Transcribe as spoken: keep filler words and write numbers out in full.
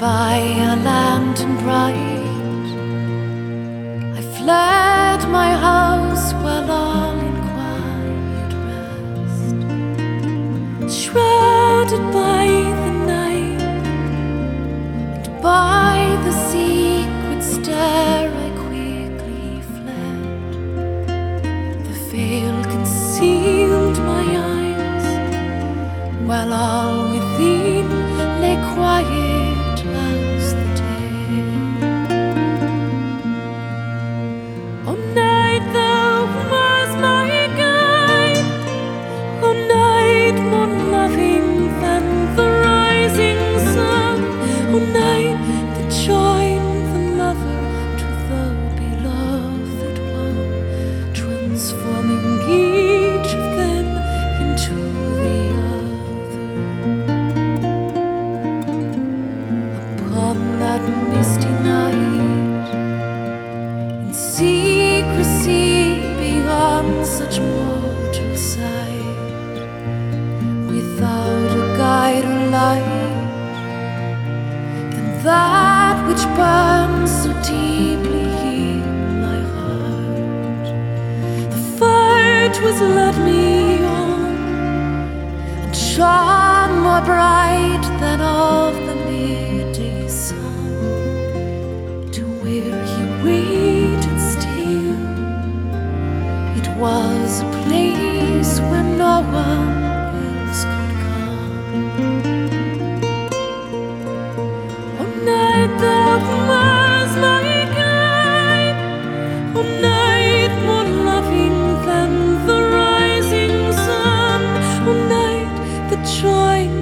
by a lantern bright, I fled my house while all in quiet rest, shrouded by the night and by the secret stair. I quickly fled. The veil concealed my eyes, while all within lay quiet as the day. Oh night, thou was my guide. Oh night, more loving than the rising sun. Oh night, that joined the lover to the beloved one, transforming each of them into the other. Upon that misty night, in secrecy beyond such mortal sight, without a guide or light than that which burns so deeply in my heart, the fight was led me on and shone more bright than all the midday sun, to where he waited still. It was a place where no one else could come. Oh night, thou was my guide. Oh night, more loving than the rising sun. Oh night, that joined